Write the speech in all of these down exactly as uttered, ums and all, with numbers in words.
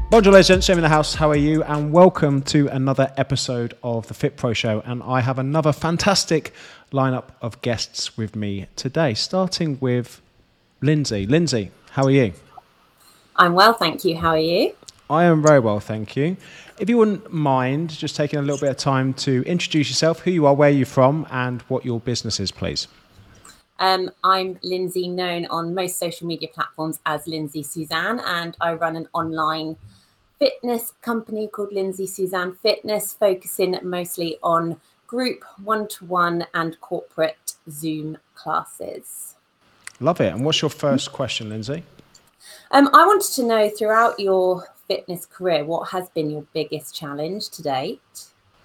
Bonjour legends, Shame in the house, how are you? And welcome to another episode of the Fit Pro Show. And I have another fantastic lineup of guests with me today, starting with Lindsay. Lindsay, how are you? I'm well, thank you. How are you? I am very well, thank you. If you wouldn't mind just taking a little bit of time to introduce yourself, who you are, where you're from, and what your business is, please. Um, I'm Lindsay, known on most social media platforms as Lindsay Suzanne, and I run an online fitness company called Lindsay Suzanne Fitness, focusing mostly on group, one-to-one and corporate Zoom classes. Love it. And what's your first question, Lindsay? Um, I wanted to know, throughout your fitness career, what has been your biggest challenge to date?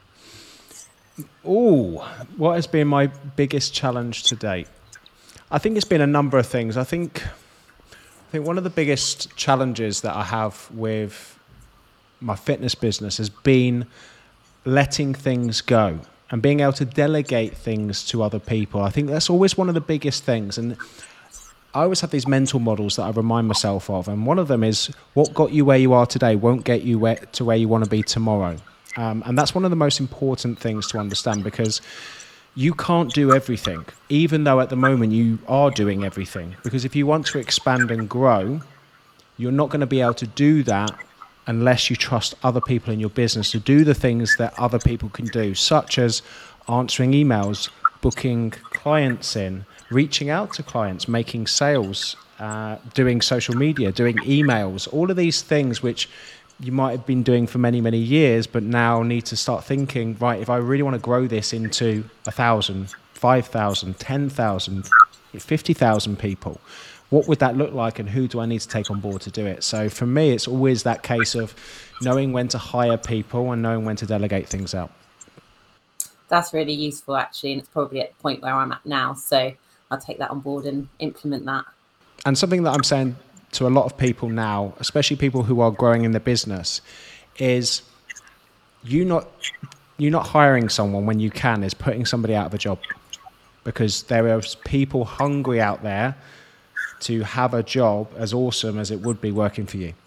Oh, what has been my biggest challenge to date? I think it's been a number of things. I think, I think one of the biggest challenges that I have with my fitness business has been letting things go and being able to delegate things to other people. I think that's always one of the biggest things. And I always have these mental models that I remind myself of. And one of them is, what got you where you are today won't get you where, to where you want to be tomorrow. Um, and that's one of the most important things to understand, because you can't do everything, even though at the moment you are doing everything. Because if you want to expand and grow, you're not going to be able to do that unless you trust other people in your business to do the things that other people can do, such as answering emails, booking clients in, reaching out to clients, making sales, uh, doing social media, doing emails, all of these things which you might have been doing for many, many years, but now need to start thinking, right, if I really want to grow this into a thousand, five thousand, ten thousand, fifty thousand people, what would that look like and who do I need to take on board to do it? So for me, it's always that case of knowing when to hire people and knowing when to delegate things out. That's really useful, actually, and it's probably at the point where I'm at now. So I'll take that on board and implement that. And something that I'm saying to a lot of people now, especially people who are growing in the business, is you not you not hiring someone when you can is putting somebody out of a job, because there are people hungry out there to have a job as awesome as it would be working for you.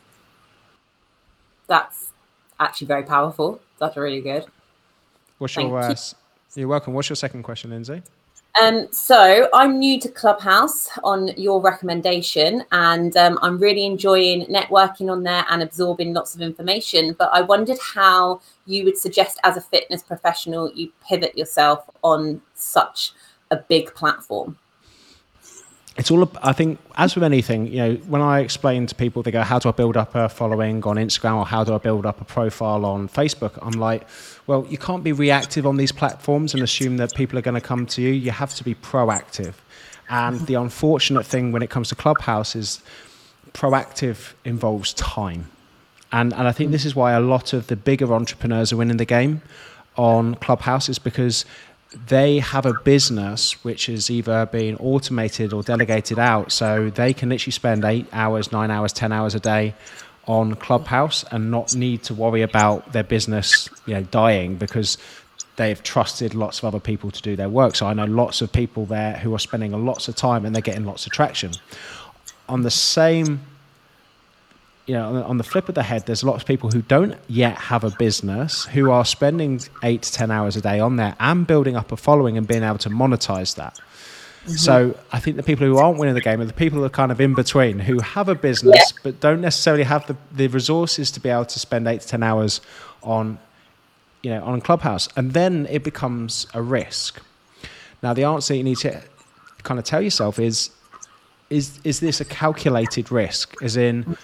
That's actually very powerful. That's really good. What's your, uh, you're welcome. What's your second question, Lindsay? Um, so I'm new to Clubhouse on your recommendation, and um, I'm really enjoying networking on there and absorbing lots of information. But I wondered how you would suggest, as a fitness professional, you pivot yourself on such a big platform. It's all, I think, as with anything, you know, when I explain to people, they go, how do I build up a following on Instagram, or how do I build up a profile on Facebook? I'm like, well, you can't be reactive on these platforms and assume that people are going to come to you. You have to be proactive. And the unfortunate thing when it comes to Clubhouse is proactive involves time. And, and I think this is why a lot of the bigger entrepreneurs are winning the game on Clubhouse, is because they have a business which is either being automated or delegated out, so they can literally spend eight hours, nine hours, ten hours a day on Clubhouse and not need to worry about their business, you know, dying, because they've trusted lots of other people to do their work. So I know lots of people there who are spending lots of time and they're getting lots of traction. On the same, you know, on the flip of the head, there's lots of people who don't yet have a business who are spending eight to ten hours a day on there and building up a following and being able to monetize that. Mm-hmm. So I think the people who aren't winning the game are the people who are kind of in between, who have a business yeah. but don't necessarily have the, the resources to be able to spend eight to ten hours on, you know, on Clubhouse. And then it becomes a risk. Now, the answer you need to kind of tell yourself is, is, is this a calculated risk? As in,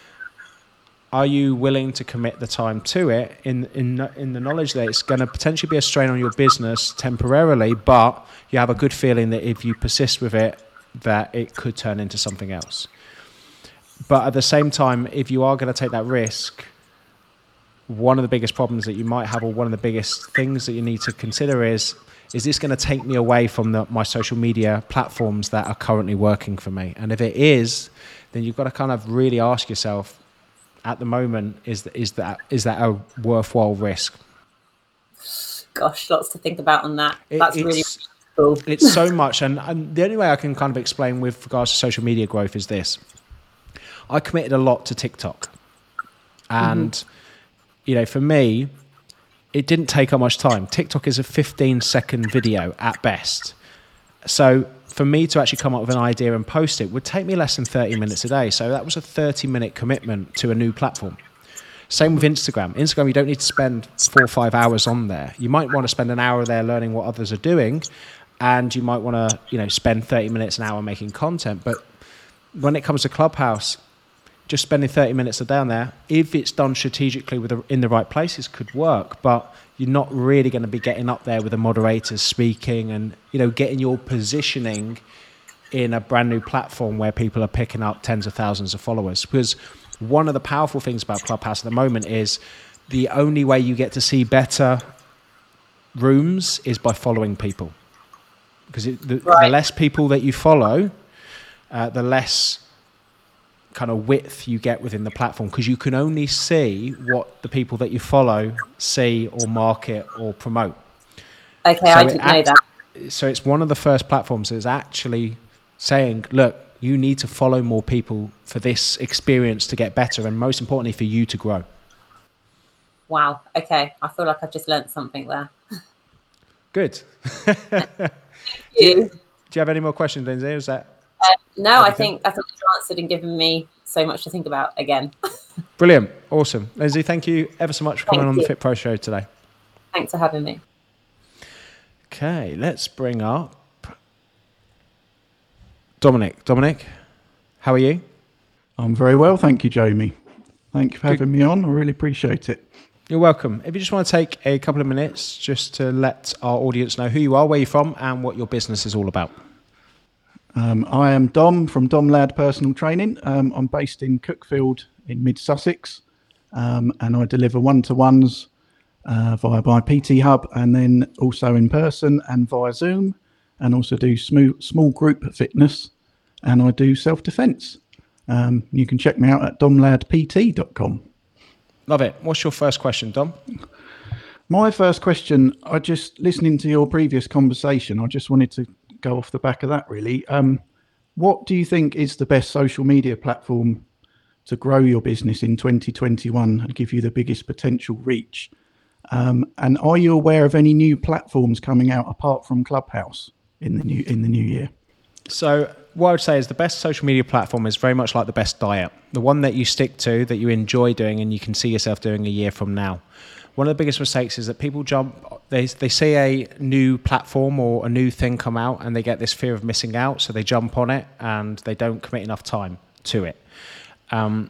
are you willing to commit the time to it in in in the knowledge that it's going to potentially be a strain on your business temporarily, but you have a good feeling that if you persist with it, that it could turn into something else? But at the same time, if you are going to take that risk, one of the biggest problems that you might have, or one of the biggest things that you need to consider is, is this going to take me away from the, my social media platforms that are currently working for me? And if it is, then you've got to kind of really ask yourself, at the moment, is is that is that a worthwhile risk? Gosh, lots to think about on that. It, That's it's, really cool. It's so much, and, and the only way I can kind of explain with regards to social media growth is this: I committed a lot to TikTok, And, mm-hmm. you know, for me, it didn't take up much time. TikTok is a fifteen second video at best. So for me to actually come up with an idea and post it would take me less than thirty minutes a day. So that was a thirty minute commitment to a new platform. Same with Instagram. Instagram, you don't need to spend four or five hours on there. You might want to spend an hour there learning what others are doing, and you might want to, you know, spend thirty minutes an hour making content. But when it comes to Clubhouse, just spending thirty minutes a day on there, if it's done strategically with the, in the right places, could work. But you're not really going to be getting up there with the moderators speaking and, you know, getting your positioning in a brand new platform where people are picking up tens of thousands of followers. Because one of the powerful things about Clubhouse at the moment is the only way you get to see better rooms is by following people. Because it, the, right. the less people that you follow, uh, the less kind of width you get within the platform, because you can only see what the people that you follow see or market or promote. Okay, so I didn't act- know that. So it's one of the first platforms that's actually saying, look, you need to follow more people for this experience to get better, and most importantly, for you to grow. Wow. Okay. I feel like I've just learned something there. Good. Thank you. you. Do you have any more questions, Lindsay? Is that uh, no? Everything? I think I think you've answered and given me so much to think about again. Brilliant. Awesome. Lindsay, thank you ever so much for coming thank on you. the Fit Pro Show today. Thanks for having me. Okay, let's bring up Dominic. Dominic, how are you? I'm very well, thank you, Jamie. Thank you for having Good. me on. I really appreciate it. You're welcome. If you just want to take a couple of minutes just to let our audience know who you are, where you're from, and what your business is all about. Um, I am Dom from Dom Ladd Personal Training. Um, I'm based in Cookfield in Mid Sussex, um, and I deliver one-to-ones uh, via my P T Hub, and then also in person and via Zoom, and also do small, small group fitness, and I do self-defense. Um, you can check me out at dom ladd p t dot com. Love it. What's your first question, Dom? My first question, I just, listening to your previous conversation, I just wanted to go off the back of that, really. Um, what do you think is the best social media platform to grow your business in twenty twenty-one and give you the biggest potential reach? Um, and are you aware of any new platforms coming out apart from Clubhouse in the new in the new year? So what I would say is the best social media platform is very much like the best diet, the one that you stick to, that you enjoy doing and you can see yourself doing a year from now. One of the biggest mistakes is that people jump, they they see a new platform or a new thing come out and they get this fear of missing out, so they jump on it and they don't commit enough time to it. Um,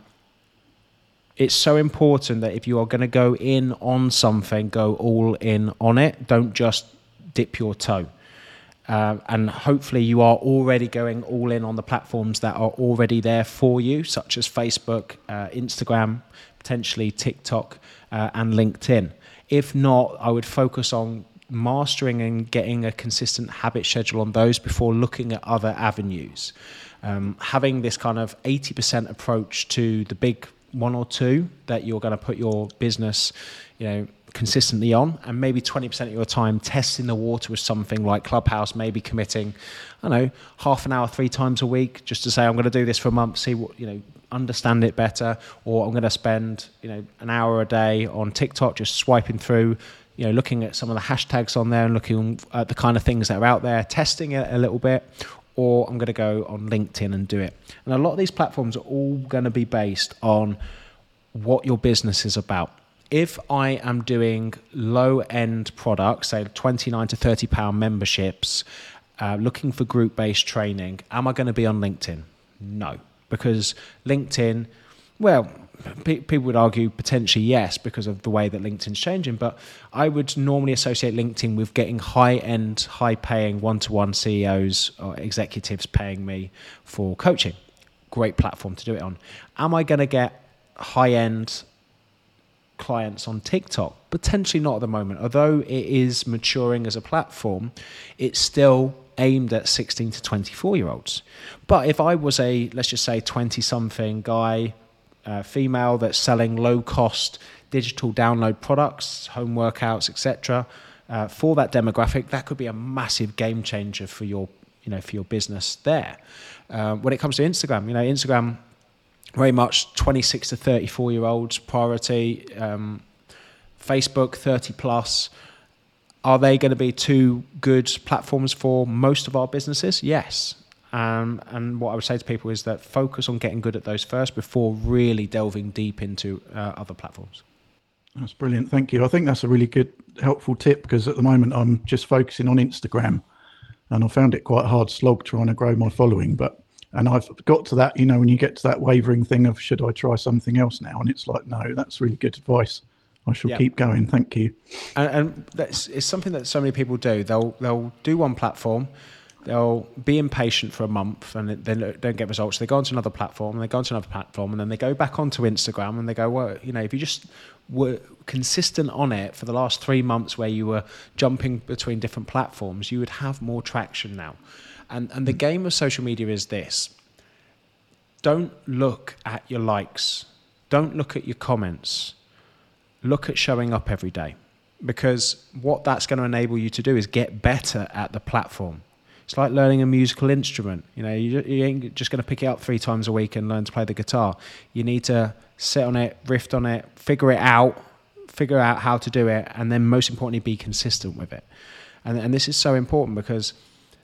it's so important that if you are going to go in on something, go all in on it. Don't just dip your toe. Uh, and hopefully you are already going all in on the platforms that are already there for you, such as Facebook, uh, Instagram, potentially TikTok, uh, and LinkedIn. If not, I would focus on mastering and getting a consistent habit schedule on those before looking at other avenues. Um, having this kind of eighty percent approach to the big one or two that you're going to put your business, you know, consistently on, and maybe twenty percent of your time testing the water with something like Clubhouse, maybe committing, I don't know, half an hour, three times a week, just to say, I'm going to do this for a month, see what, you know, understand it better, or I'm going to spend, you know, an hour a day on TikTok, just swiping through, you know, looking at some of the hashtags on there and looking at the kind of things that are out there, testing it a little bit, or I'm going to go on LinkedIn and do it. And a lot of these platforms are all going to be based on what your business is about. If I am doing low-end products, say twenty-nine to thirty pound memberships, uh, looking for group-based training, am I going to be on LinkedIn? No, because LinkedIn, well, pe- people would argue potentially yes, because of the way that LinkedIn's changing, but I would normally associate LinkedIn with getting high-end, high-paying one-to-one C E Os or executives paying me for coaching. Great platform to do it on. Am I going to get high-end clients on TikTok? Potentially not at the moment. Although it is maturing as a platform, it's still aimed at sixteen to twenty-four year olds. But if I was a, let's just say twenty something guy, uh, female, that's selling low cost digital download products, home workouts, et cetera, uh, for that demographic, that could be a massive game changer for your, you know, for your business there. Uh, when it comes to Instagram, you know, Instagram, very much twenty-six to thirty-four year olds priority. Um, Facebook thirty plus. Are they going to be two good platforms for most of our businesses? Yes. Um, and what I would say to people is that focus on getting good at those first before really delving deep into uh, other platforms. That's brilliant. Thank you. I think that's a really good, helpful tip, because at the moment I'm just focusing on Instagram, and I found it quite a hard slog trying to grow my following. But and I've got to that, you know, when you get to that wavering thing of should I try something else now? And it's like, no, that's really good advice. I shall yeah. keep going. Thank you. And, and that's it's something that so many people do. They'll they'll do one platform. They'll be impatient for a month and then don't get results. They go onto another platform and they go onto another platform and then they go back onto Instagram and they go, well, you know, if you just were consistent on it for the last three months where you were jumping between different platforms, you would have more traction now. And and the game of social media is this. Don't look at your likes. Don't look at your comments. Look at showing up every day, because what that's going to enable you to do is get better at the platform. It's like learning a musical instrument. You know, you, you ain't just going to pick it up three times a week and learn to play the guitar. You need to sit on it, riff on it, figure it out, figure out how to do it, and then most importantly, be consistent with it. And, and this is so important because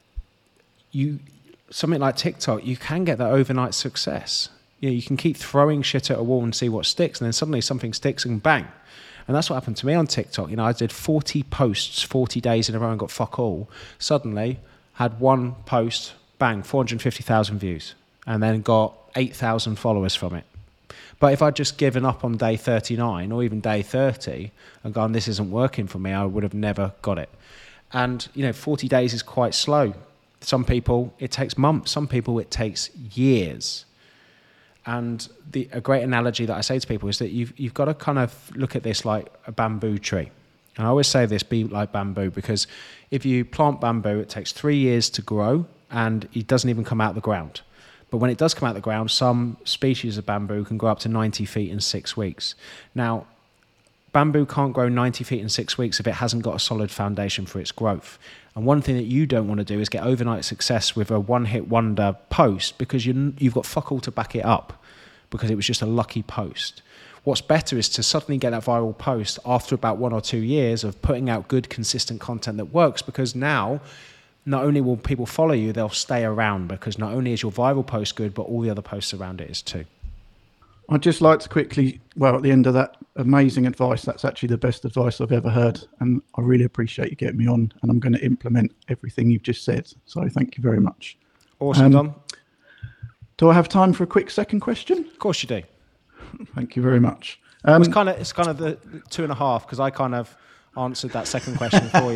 you, something like TikTok, you can get that overnight success. You know, you can keep throwing shit at a wall and see what sticks, and then suddenly something sticks and bang. And that's what happened to me on TikTok. You know, I did forty posts, forty days in a row and got fuck all. Suddenly had one post, bang, four hundred fifty thousand views, and then got eight thousand followers from it. But if I'd just given up on day thirty-nine or even day thirty and gone, this isn't working for me, I would have never got it. And, you know, forty days is quite slow. Some people, it takes months. Some people, it takes years. And the, a great analogy that I say to people is that you've, you've got to kind of look at this like a bamboo tree. And I always say this, be like bamboo, because if you plant bamboo, it takes three years to grow and it doesn't even come out of the ground. But when it does come out of the ground, some species of bamboo can grow up to ninety feet in six weeks. Now, bamboo can't grow ninety feet in six weeks if it hasn't got a solid foundation for its growth. And one thing that you don't want to do is get overnight success with a one-hit wonder post, because you, you've got fuck all to back it up, because it was just a lucky post. What's better is to suddenly get that viral post after about one or two years of putting out good, consistent content that works, because now not only will people follow you, they'll stay around, because not only is your viral post good, but all the other posts around it is too. I'd just like to quickly, well, at the end of that amazing advice, that's actually the best advice I've ever heard. And I really appreciate you getting me on, and I'm going to implement everything you've just said. So thank you very much. Awesome, um, Dom. Do I have time for a quick second question? Of course you do. Thank you very much. Um, it's kind of it's kind of the two and a half, because I kind of answered that second question for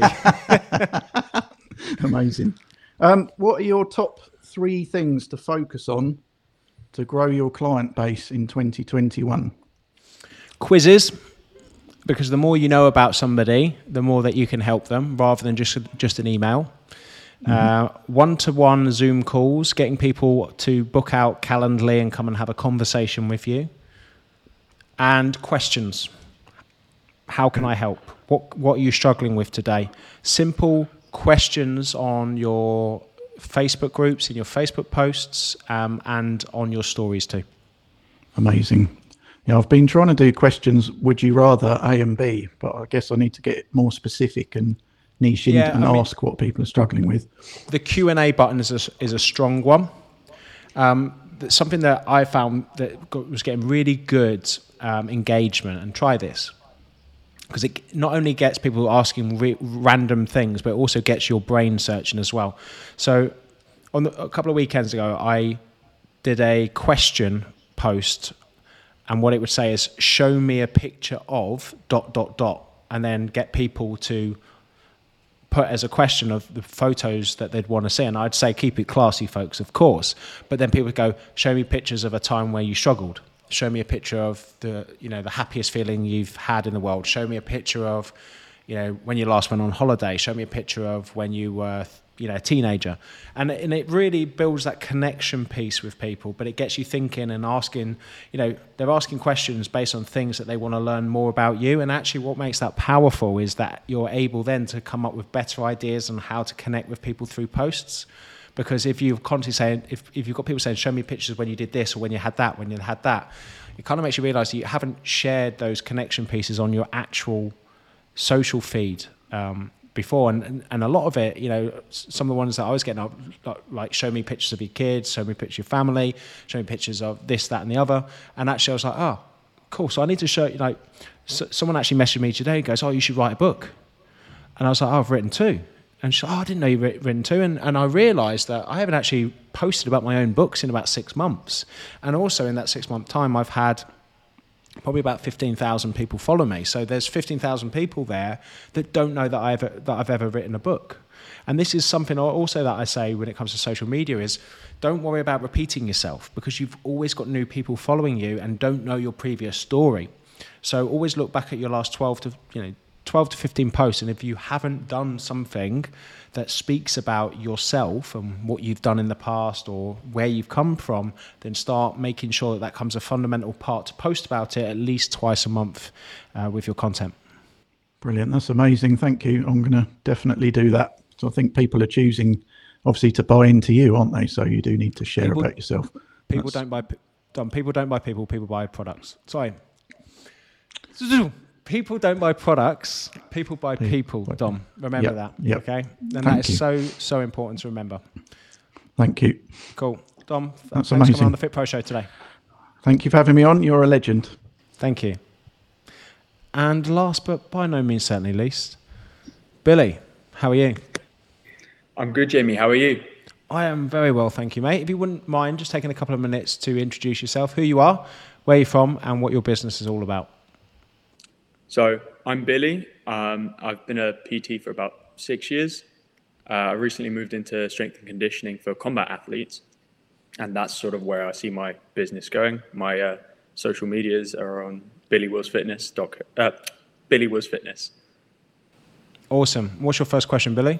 you. Amazing. Um, what are your top three things to focus on to grow your client base in twenty twenty-one? Quizzes, because the more you know about somebody, the more that you can help them, rather than just just an email. Mm-hmm. Uh, one-to-one Zoom calls, getting people to book out Calendly and come and have a conversation with you. And questions. How can I help? What What are you struggling with today? Simple questions on your Facebook groups, in your Facebook posts, um, and on your stories too. Amazing. Yeah, I've been trying to do questions, would you rather, A and B, but I guess I need to get more specific and niche in yeah, and I ask mean, what people are struggling with. The Q and A button is a, is a strong one. Um, something that I found that got, was getting really good um, engagement, and try this, because it not only gets people asking re- random things, but it also gets your brain searching as well. So on the, a couple of weekends ago, I did a question post, and what it would say is, show me a picture of dot, dot, dot, and then get people to put as a question of the photos that they'd want to see. And I'd say, keep it classy, folks, of course. But then people would go, show me pictures of a time where you struggled. Show me a picture of the, you know, the happiest feeling you've had in the world. Show me a picture of, you know, when you last went on holiday. Show me a picture of when you were, you know, a teenager. And, and it really builds that connection piece with people, but it gets you thinking and asking, you know, they're asking questions based on things that they want to learn more about you. And actually what makes that powerful is that you're able then to come up with better ideas on how to connect with people through posts. Because if you're constantly saying, if, if you've got people saying, show me pictures when you did this or when you had that, when you had that, it kind of makes you realize that you haven't shared those connection pieces on your actual social feed um, before. And, and and a lot of it, you know, some of the ones that I was getting up, like show me pictures of your kids, show me pictures of your family, show me pictures of this, that, and the other. And actually I was like, oh, cool. So I need to show you, like, so someone actually messaged me today and goes, oh, you should write a book. And I was like, oh, I've written two. And she's like, oh, I didn't know you'd written two. And, and I realised that I haven't actually posted about my own books in about six months. And also in that six-month time, I've had probably about fifteen thousand people follow me. So there's fifteen thousand people there that don't know that I've, that I've ever written a book. And this is something also that I say when it comes to social media is don't worry about repeating yourself, because you've always got new people following you and don't know your previous story. So always look back at your last twelve to, you know, twelve to fifteen posts, and if you haven't done something that speaks about yourself and what you've done in the past or where you've come from, then start making sure that that becomes a fundamental part to post about it at least twice a month uh, with your content. Brilliant. That's amazing. Thank you. I'm going to definitely do that. So I think people are choosing, obviously, to buy into you, aren't they? So you do need to share people, about yourself. People That's... don't buy Dom, people don't buy people, people buy products. Sorry. People don't buy products, people buy people, Dom. Remember yep, that, yep. okay? And Thank that is you. so, so important to remember. Thank you. Cool. Dom, That's thanks amazing. for coming on the Fit Pro Show today. Thank you for having me on. You're a legend. Thank you. And last but by no means certainly least, Billy, how are you? I'm good, Jamie. How are you? I am very well, thank you, mate. If you wouldn't mind just taking a couple of minutes to introduce yourself, who you are, where you're from, and what your business is all about. So I'm Billy. Um, I've been a P T for about six years. Uh, I recently moved into strength and conditioning for combat athletes. And that's sort of where I see my business going. My uh, social medias are on Billy Wills Fitness. Doc, uh, Billy Wills Fitness. Awesome. What's your first question, Billy?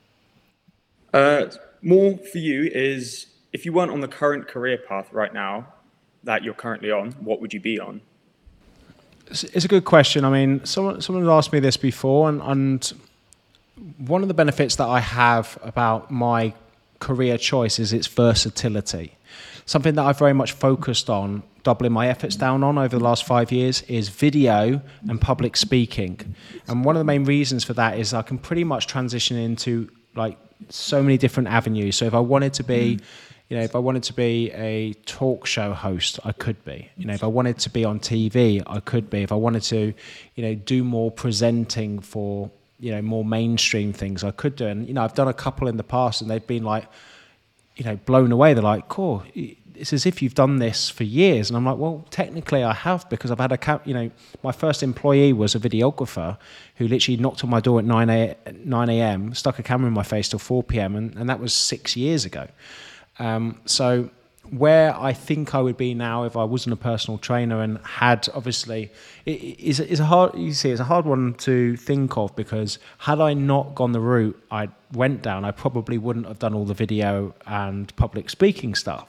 Uh, more for you is, if you weren't on the current career path right now that you're currently on, what would you be on? It's a good question. I mean, someone someone has asked me this before, and, and one of the benefits that I have about my career choice is its versatility. Something that I've very much focused on, doubling my efforts down on over the last five years is video and public speaking. And one of the main reasons for that is I can pretty much transition into like so many different avenues. So if I wanted to be, you know, if I wanted to be a talk show host, I could be. You know, if I wanted to be on T V, I could be. If I wanted to, you know, do more presenting for, you know, more mainstream things, I could do. And, you know, I've done a couple in the past and they've been like, you know, blown away. They're like, cool, it's as if you've done this for years. And I'm like, well, technically I have, because I've had a, cap- you know, my first employee was a videographer who literally knocked on my door at nine a.m., stuck a camera in my face till four p.m. And, and that was six years ago. Um, so where I think I would be now if I wasn't a personal trainer and had, obviously, it is is a hard, you see, it's a hard one to think of, because had I not gone the route I went down, I probably wouldn't have done all the video and public speaking stuff.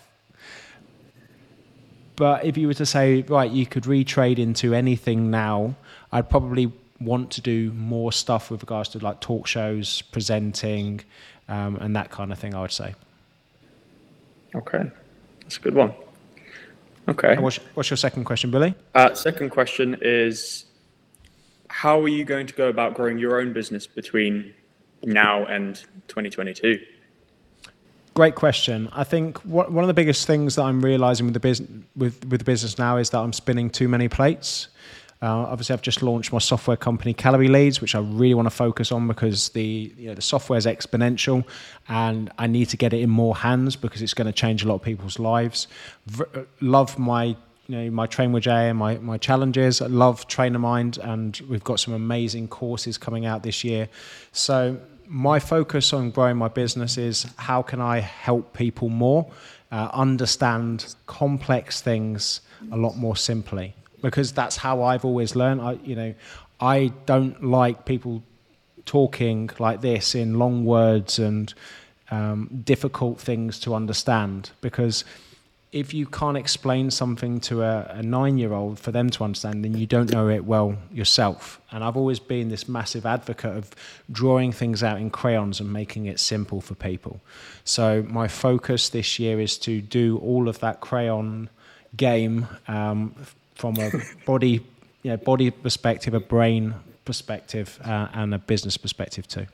But if you were to say, right, you could retrade into anything now, I'd probably want to do more stuff with regards to like talk shows, presenting, um, and that kind of thing, I would say. Okay, that's a good one. Okay. And what's, what's your second question, Billy? Uh, second question is, how are you going to go about growing your own business between now and twenty twenty-two? Great question. I think what, one of the biggest things that I'm realizing with the business with, with the business now is that I'm spinning too many plates. Uh, obviously, I've just launched my software company, Calorie Leads, which I really want to focus on because the you know the software is exponential, and I need to get it in more hands because it's going to change a lot of people's lives. V- love my you know my Train with Jay and my my challenges. I love Trainer Mind, and we've got some amazing courses coming out this year. So my focus on growing my business is how can I help people more uh, understand complex things a lot more simply. Because that's how I've always learned. I, you know, I don't like people talking like this in long words and um, difficult things to understand. Because if you can't explain something to a, a nine-year-old for them to understand, then you don't know it well yourself. And I've always been this massive advocate of drawing things out in crayons and making it simple for people. So my focus this year is to do all of that crayon game um, from a body, you know, body perspective, a brain perspective, uh, and a business perspective too.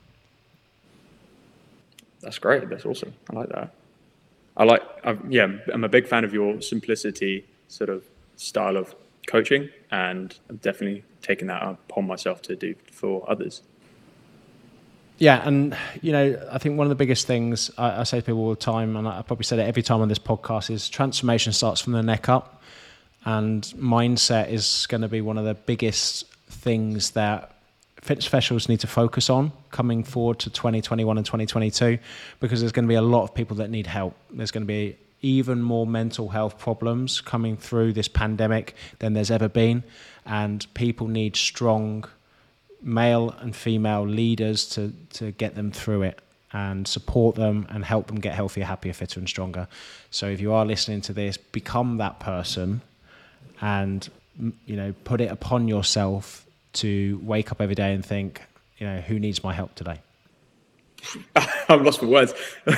That's great. That's awesome. I like that. I like, I'm, yeah, I'm a big fan of your simplicity sort of style of coaching, and I'm definitely taking that upon myself to do for others. Yeah, and you know, I think one of the biggest things I, I say to people all the time, and I probably said it every time on this podcast, is transformation starts from the neck up, and mindset is going to be one of the biggest things that fitness professionals need to focus on coming forward to twenty twenty-one and twenty twenty-two, because there's going to be a lot of people that need help. There's going to be even more mental health problems coming through this pandemic than there's ever been, and people need strong male and female leaders to to get them through it and support them and help them get healthier, happier, fitter and stronger. So if you are listening to this, become that person and, you know, put it upon yourself to wake up every day and think, you know, who needs my help today? I'm lost for words.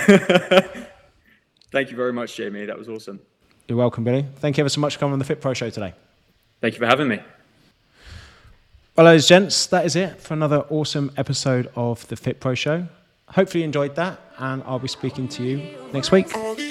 Thank you very much, Jamie. That was awesome. You're welcome, Billy. Thank you ever so much for coming on the Fit Pro Show today. Thank you for having me. Well, ladies and gents, that is it for another awesome episode of the Fit Pro Show. Hopefully you enjoyed that, and I'll be speaking to you next week.